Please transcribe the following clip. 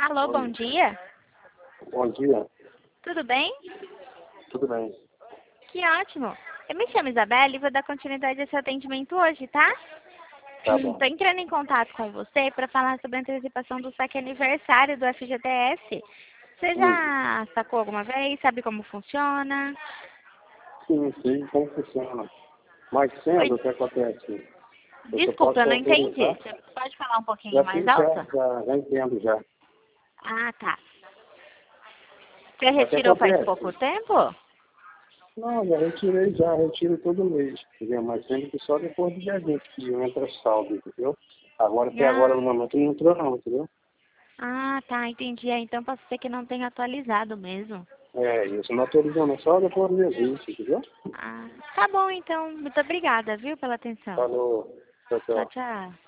Alô, bom dia. Bom dia, Tudo bem? tudo bem. Que ótimo. Eu me chamo Isabela e vou dar continuidade a esse atendimento hoje, tá? Tá bom. Estou entrando em contato com você para falar sobre a antecipação do saque aniversário do FGTS. Você já sacou alguma vez? Sabe como funciona? Sim, sei como funciona. Mas sendo, o que acontece? Eu só Desculpa, posso eu não entendi. autorizar. Você pode falar um pouquinho Já mais fiz, alto? já entendo já. Ah, tá. Você Mas o que retirou faz pouco acontece? tempo? Não, já retiro todo mês, entendeu? Mas sendo que só depois do dia 20 que entra saldo, entendeu? Agora, até agora, no Ah, momento, não entrou não, entendeu? tá, entendi. Então pode ser que não tenha atualizado mesmo. É, isso não autorizando, só depois do dia 20, entendeu? Ah, tá bom então. Muito obrigada, viu, pela atenção. Falou, tchau, Tchau, tchau. tchau.